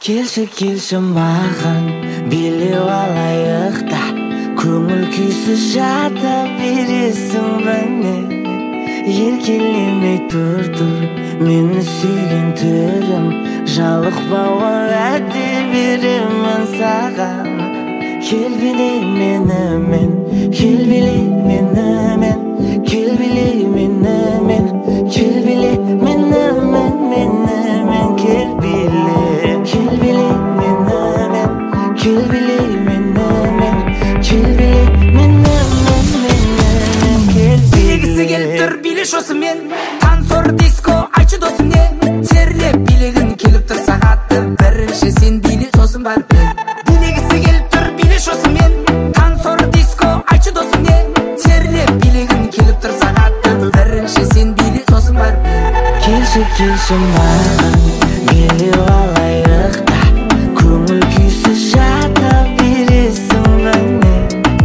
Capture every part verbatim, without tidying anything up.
Келші келші маған билеп алайық та, көңіл күйсіз жата бересің міне. Еркелемей тұр тұр мені сүйген түрім, жалықпауға уәде беремін саған. Кел билей менімен, кел билей менімен, кел билей менімен, кел билей менімен, менімен, кел билей. Кел билей менімен, кел билей менімен, кел билей менімен, менімен, кел билей. Билегісі келіп тұр билеш осымен, танцор диско айтшы досым не. Терлеп билегін келіп тұр сағатты, бірінші сен биле сосын бар мен. Билегісі келіп тұр билеш осымен, танцор диско айтшы досым не. Терлеп билегін келіп тұр сағатты, бірінші сен биле сосын бар мен. Келші келші маған билеп алайық та, көңіл күйсіз жата бересің міне.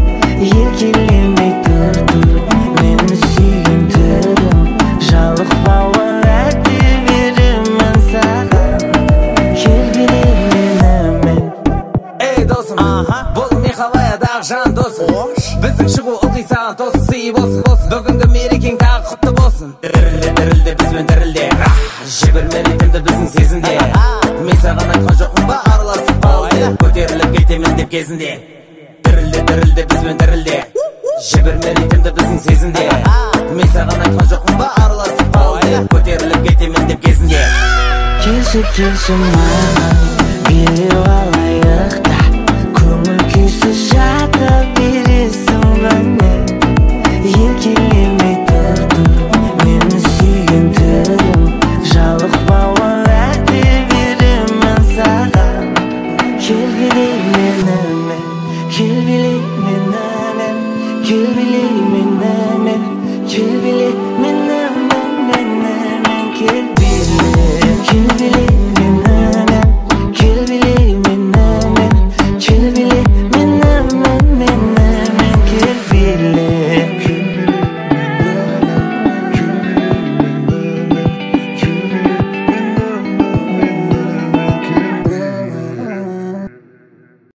Еркелемей тұр тұр мені сүйген түрім, жалықпауға уәде беремін саған. Кел билей менімен. Ей досым, бұл Мехалаядағы жан досым. Біздің шығу ылғи саған тосын, сый болсын болсын. Бүгінгі мерекең тағы құтты болсын. Дірілде дірілде бізбен дірілде, жіберме ритмді біздің сезімде. Мен саған айтқан жоқпын ба араласып қалды, көтеріліп кетемін деп кезінде. Дірілде дірілде бізбен дірілде, жіберме ритмді біздің сезімде. Мен саған айтқан жоқпын ба араласып қалды, көтеріліп кетемін деп кезінде. Келші келші маған билеп алайық та, көңіл күйсіз жата бересің міне. Еркелемей тұр тұр мені сүйген түрім, жалықпауға уәде беремін саған. Кел билей менімен, кел билей менімен, кел билей менімен, кел билей менімен.